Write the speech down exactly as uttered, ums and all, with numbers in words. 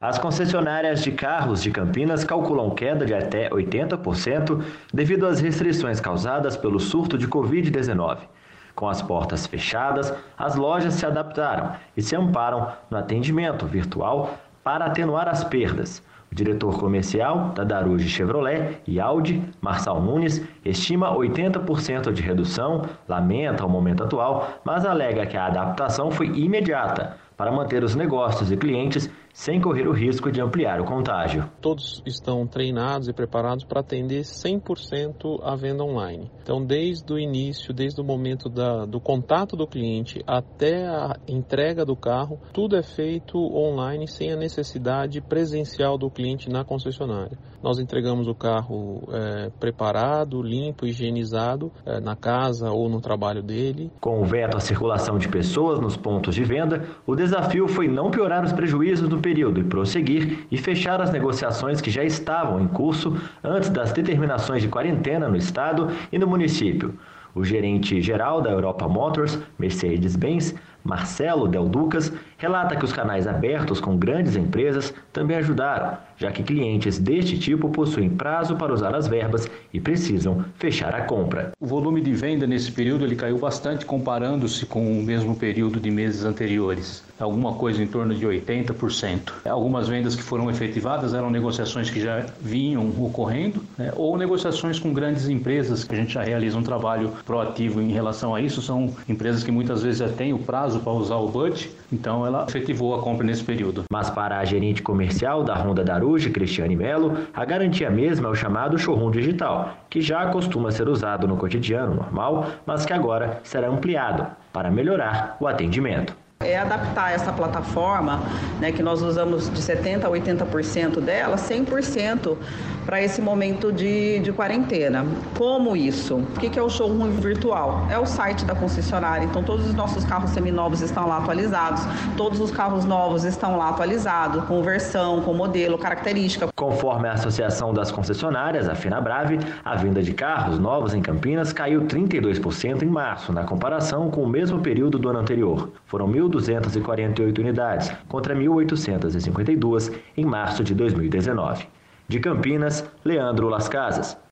As concessionárias de carros de Campinas calculam queda de até oitenta por cento devido às restrições causadas pelo surto de covid dezenove. Com as portas fechadas, as lojas se adaptaram e se amparam no atendimento virtual para atenuar as perdas. O diretor comercial da Daruge Chevrolet e Audi, Marçal Nunes, estima oitenta por cento de redução, lamenta o momento atual, mas alega que a adaptação foi imediata para manter os negócios e clientes sem correr o risco de ampliar o contágio. Todos estão treinados e preparados para atender cem por cento a venda online. Então, desde o início, desde o momento da, do contato do cliente até a entrega do carro, tudo é feito online sem a necessidade presencial do cliente na concessionária. Nós entregamos o carro é, preparado, limpo, higienizado, é, na casa ou no trabalho dele. Com o veto à circulação de pessoas nos pontos de venda, o desafio foi não piorar os prejuízos no período e prosseguir e fechar as negociações que já estavam em curso antes das determinações de quarentena no estado e no município. O gerente-geral da Europa Motors, Mercedes-Benz, Marcelo Del Ducas, relata que os canais abertos com grandes empresas também ajudaram, já que clientes deste tipo possuem prazo para usar as verbas e precisam fechar a compra. O volume de venda nesse período ele caiu bastante comparando-se com o mesmo período de meses anteriores, alguma coisa em torno de oitenta por cento. Algumas vendas que foram efetivadas eram negociações que já vinham ocorrendo, né, ou negociações com grandes empresas, que a gente já realiza um trabalho proativo em relação a isso. São empresas que muitas vezes já têm o prazo para usar o budget, então ela efetivou a compra nesse período. Mas para a gerente comercial da Honda Daruge, Cristiane Melo, a garantia mesma é o chamado showroom digital, que já costuma ser usado no cotidiano normal, mas que agora será ampliado para melhorar o atendimento. É adaptar essa plataforma, né, que nós usamos de setenta por cento a oitenta por cento dela, cem por cento para esse momento de, de quarentena. Como isso? O que é o showroom virtual? É o site da concessionária, então todos os nossos carros seminovos estão lá atualizados, todos os carros novos estão lá atualizados, com versão, com modelo, característica. Conforme a Associação das Concessionárias, a FenaBrave, a venda de carros novos em Campinas caiu trinta e dois por cento em março, na comparação com o mesmo período do ano anterior. Foram mil duzentas e quarenta e oito unidades, contra mil oitocentas e cinquenta e duas em março de dois mil e dezenove. De Campinas, Leandro Las Casas.